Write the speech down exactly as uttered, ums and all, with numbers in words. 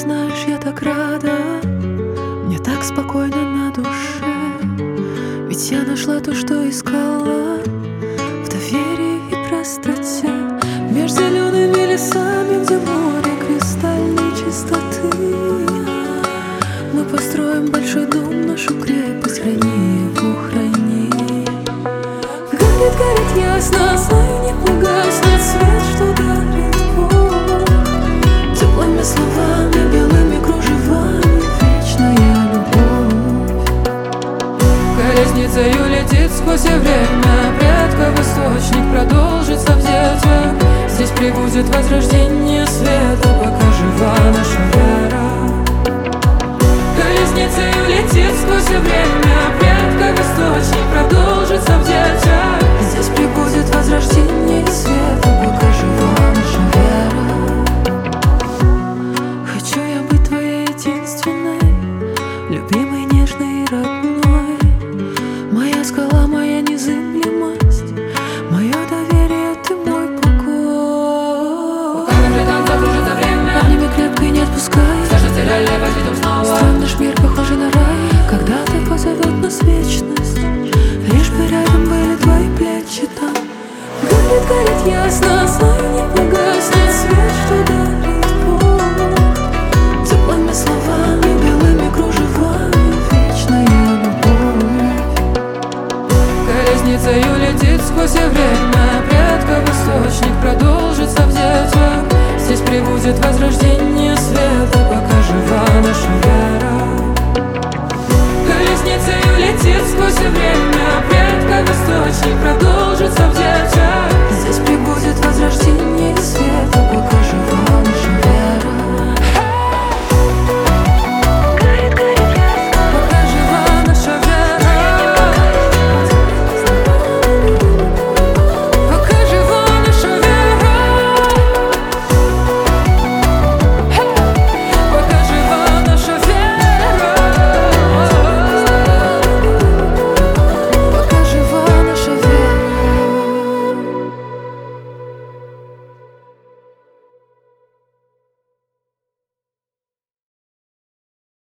знаешь, я так рада, мне так спокойно на душе. Ведь я нашла то, что искала, в доверии и простоте. Меж зелеными лесами, где море кристальной чистоты, мы построим большой дом, нашу крепость, храни его, храни. Горит, горит ясно, знаю, не погаснет свет, что дарит Бог. Теплыми словами, белыми кружевами, вечная любовь. Колесницею летит сквозь время предков источник, продолжится в детях. Здесь прибудет возрождение света, пока жива наша вера. Колесницею летит сквозь время предков источник, продолжится в детях. Здесь прибудет возрождение света, пока жива наша вера. Хочу я быть твоей единственной, любимой, нежной и родной. Моя скала, моя незыблемость, мое доверие, ты мой покой. Пока мы летом закружится время, обними крепко и не отпускай. Кажется, реально возьмем снова. Строим наш мир, похожий на рай, когда-то позовет нас вечность. Лишь бы рядом были твои плечи там. Горит, горит ясно, знаю, не погаснет свет, что дарит Бог. Теплыми словами, белыми кружевами, вечная любовь. Колесницею летит сквозь время предков источник, продолжится в детях. Здесь прибудет возрождение света, пока жива наша вера. Колесницею летит сквозь время предков источник, продолжится в детях. Здесь прибудет возрождение света, пока